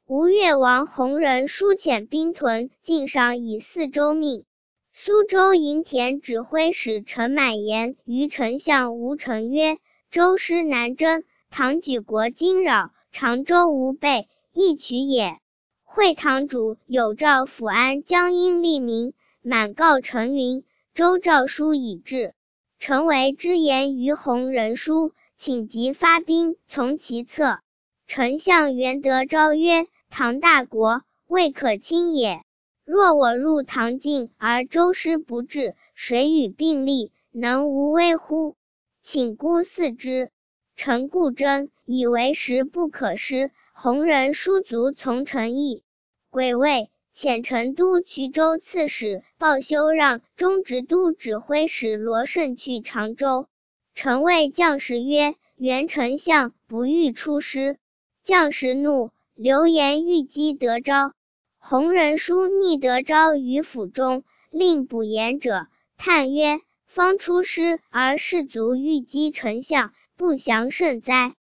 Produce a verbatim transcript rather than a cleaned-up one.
吴越王弘仁疏遣兵屯晋上以四州命。苏州营田指挥使陈满言于丞相吴成曰：周师南征，唐举国惊扰，常州无备，易取也。会堂主有诏抚安江阴吏民，满告陈云：周诏书已至，臣为之言于弘仁书，请即发兵从其策。丞相元德昭曰：唐大国，未可轻也。若我入唐境而周师不至，谁与并立，能无危乎？请姑嗣之。臣固真以为时不可失，弘仁书卒从臣意。癸未，遣成都衢州刺史鲍修让、中直都指挥使罗胜去常州。臣谓将士曰：原丞相不欲出师。将士怒，流言欲击德昭。弘仁书逆德昭于府中，令捕言者，叹曰：方出师而士卒欲击丞相，不祥甚哉！